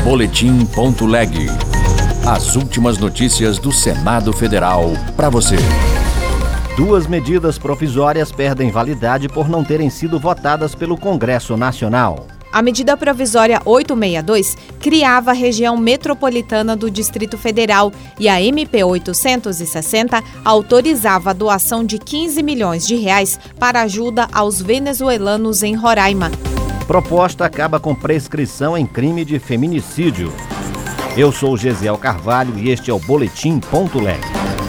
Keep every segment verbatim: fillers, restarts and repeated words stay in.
Boletim.leg. As últimas notícias do Senado Federal para você. Duas medidas provisórias perdem validade por não terem sido votadas pelo Congresso Nacional. A medida provisória oitocentos e sessenta e dois criava a região metropolitana do Distrito Federal e a M P oitocentos e sessenta autorizava a doação de quinze milhões de reais para ajuda aos venezuelanos em Roraima. Proposta acaba com prescrição em crime de feminicídio. Eu sou Gesiel Carvalho e este é o Boletim.leg.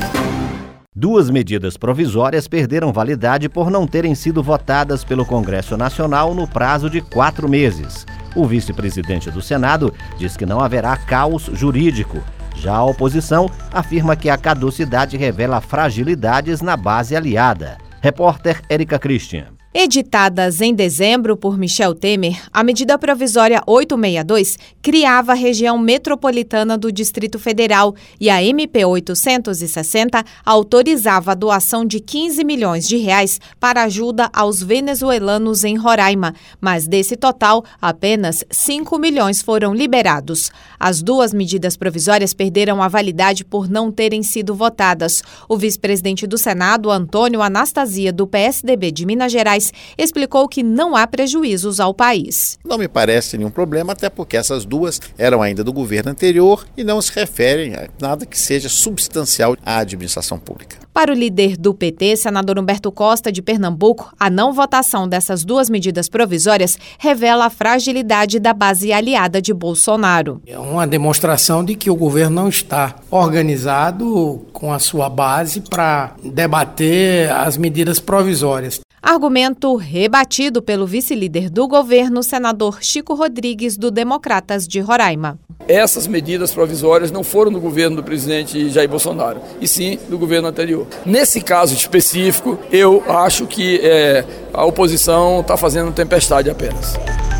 Duas medidas provisórias perderam validade por não terem sido votadas pelo Congresso Nacional no prazo de quatro meses. O vice-presidente do Senado diz que não haverá caos jurídico. Já a oposição afirma que a caducidade revela fragilidades na base aliada. Repórter Érica Christian. Editadas em dezembro por Michel Temer, a medida provisória oitocentos e sessenta e dois criava a região metropolitana do Distrito Federal e a M P oitocentos e sessenta autorizava a doação de quinze milhões de reais para ajuda aos venezuelanos em Roraima, mas desse total, apenas cinco milhões foram liberados. As duas medidas provisórias perderam a validade por não terem sido votadas. O vice-presidente do Senado, Antônio Anastasia, do P S D B de Minas Gerais, explicou que não há prejuízos ao país. Não me parece nenhum problema, até porque essas duas eram ainda do governo anterior e não se referem a nada que seja substancial à administração pública. Para o líder do P T, senador Humberto Costa, de Pernambuco, a não votação dessas duas medidas provisórias revela a fragilidade da base aliada de Bolsonaro. É uma demonstração de que o governo não está organizado com a sua base para debater as medidas provisórias. Argumento rebatido pelo vice-líder do governo, senador Chico Rodrigues, do Democratas de Roraima. Essas medidas provisórias não foram do governo do presidente Jair Bolsonaro, e sim do governo anterior. Nesse caso específico, eu acho que é, a oposição está fazendo tempestade apenas.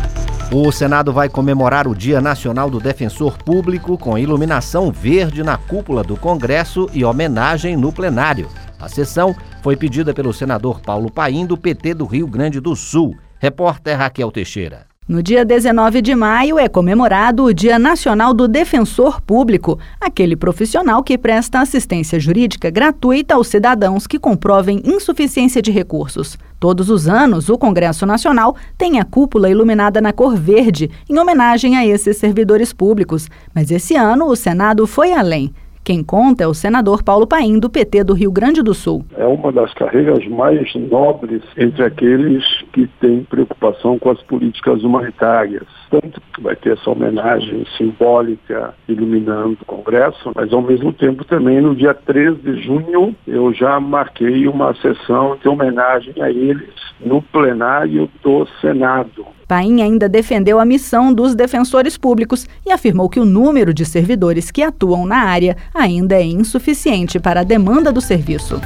O Senado vai comemorar o Dia Nacional do Defensor Público com iluminação verde na cúpula do Congresso e homenagem no plenário. A sessão foi pedida pelo senador Paulo Paim, do P T do Rio Grande do Sul. Repórter Raquel Teixeira. No dia dezenove de maio é comemorado o Dia Nacional do Defensor Público, aquele profissional que presta assistência jurídica gratuita aos cidadãos que comprovem insuficiência de recursos. Todos os anos, o Congresso Nacional tem a cúpula iluminada na cor verde, em homenagem a esses servidores públicos. Mas esse ano o Senado foi além. Quem conta é o senador Paulo Paim, do P T do Rio Grande do Sul. É uma das carreiras mais nobres entre aqueles que têm preocupação com as políticas humanitárias. Tanto que vai ter essa homenagem simbólica iluminando o Congresso, mas ao mesmo tempo também no dia três de junho eu já marquei uma sessão de homenagem a eles no plenário do Senado. Paim ainda defendeu a missão dos defensores públicos e afirmou que o número de servidores que atuam na área ainda é insuficiente para a demanda do serviço.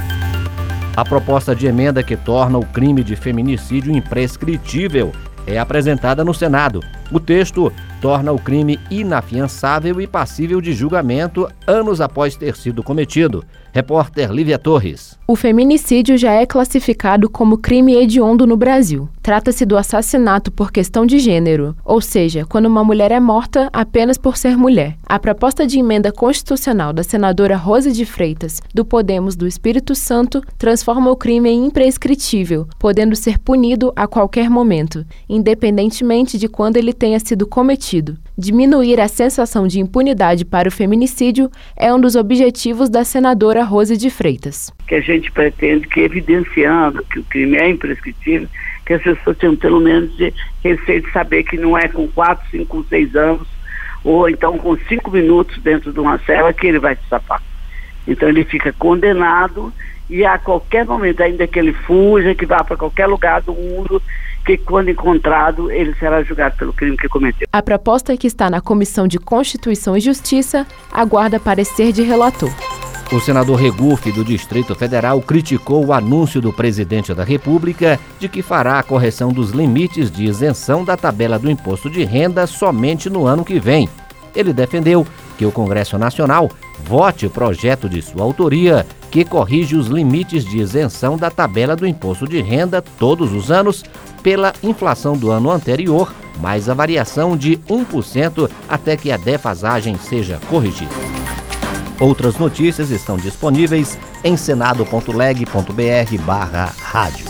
A proposta de emenda que torna o crime de feminicídio imprescritível é apresentada no Senado. O texto torna o crime inafiançável e passível de julgamento anos após ter sido cometido. Repórter Lívia Torres. O feminicídio já é classificado como crime hediondo no Brasil. Trata-se do assassinato por questão de gênero, ou seja, quando uma mulher é morta apenas por ser mulher. A proposta de emenda constitucional da senadora Rose de Freitas, do Podemos do Espírito Santo, transforma o crime em imprescritível, podendo ser punido a qualquer momento, independentemente de quando ele tenha sido cometido. Diminuir a sensação de impunidade para o feminicídio é um dos objetivos da senadora Rose de Freitas. Que a gente pretende que, evidenciando que o crime é imprescritível, que as pessoas tenham pelo menos de receio de saber que não é com quatro, cinco, seis anos, ou então com cinco minutos dentro de uma cela que ele vai se safar. Então ele fica condenado e a qualquer momento, ainda que ele fuja, que vá para qualquer lugar do mundo, que quando encontrado, ele será julgado pelo crime que cometeu. A proposta que está na Comissão de Constituição e Justiça aguarda parecer de relator. O senador Regufe, do Distrito Federal, criticou o anúncio do presidente da República de que fará a correção dos limites de isenção da tabela do imposto de renda somente no ano que vem. Ele defendeu que o Congresso Nacional vote o projeto de sua autoria, que corrige os limites de isenção da tabela do imposto de renda todos os anos pela inflação do ano anterior, mais a variação de um por cento até que a defasagem seja corrigida. Outras notícias estão disponíveis em senado ponto leg ponto br barra rádio.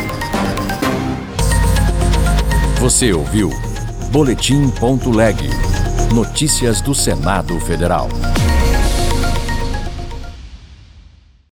Você ouviu Boletim ponto leg. Notícias do Senado Federal.